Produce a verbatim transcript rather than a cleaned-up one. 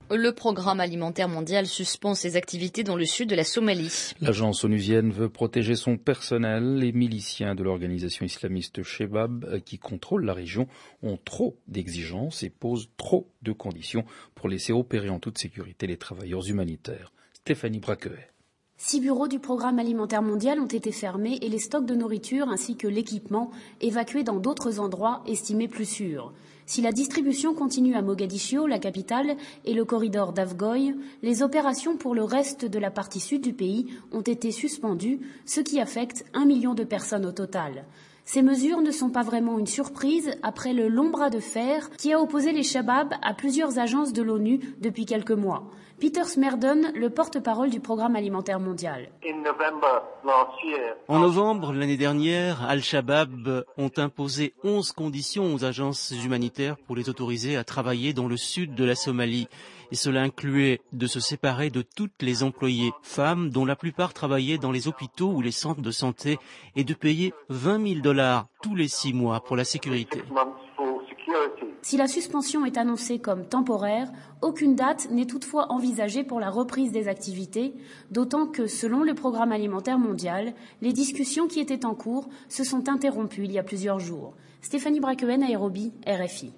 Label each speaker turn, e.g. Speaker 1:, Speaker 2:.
Speaker 1: Le programme alimentaire mondial suspend ses activités dans le sud de la Somalie.
Speaker 2: L'agence onusienne veut protéger son personnel. Les miliciens de l'organisation islamiste Shebab, qui contrôle la région, ont trop d'exigences et posent trop de conditions pour laisser opérer en toute sécurité les travailleurs humanitaires. Stéphanie Braqueuet.
Speaker 3: Six bureaux du Programme alimentaire mondial ont été fermés et les stocks de nourriture ainsi que l'équipement évacués dans d'autres endroits estimés plus sûrs. Si la distribution continue à Mogadiscio, la capitale, et le corridor d'Afgoye, les opérations pour le reste de la partie sud du pays ont été suspendues, ce qui affecte un million de personnes au total. Ces mesures ne sont pas vraiment une surprise après le long bras de fer qui a opposé les Shabab à plusieurs agences de l'ONU depuis quelques mois. Peter Smerdon, le porte-parole du Programme alimentaire mondial.
Speaker 4: En novembre l'année dernière, Al-Shabaab ont imposé onze conditions aux agences humanitaires pour les autoriser à travailler dans le sud de la Somalie. Et cela incluait de se séparer de toutes les employées femmes, dont la plupart travaillaient dans les hôpitaux ou les centres de santé, et de payer vingt mille dollars tous les six mois pour la sécurité.
Speaker 3: Si la suspension est annoncée comme temporaire, aucune date n'est toutefois envisagée pour la reprise des activités, d'autant que, selon le Programme alimentaire mondial, les discussions qui étaient en cours se sont interrompues il y a plusieurs jours. Stéphanie Braqueuet, Nairobi, R F I.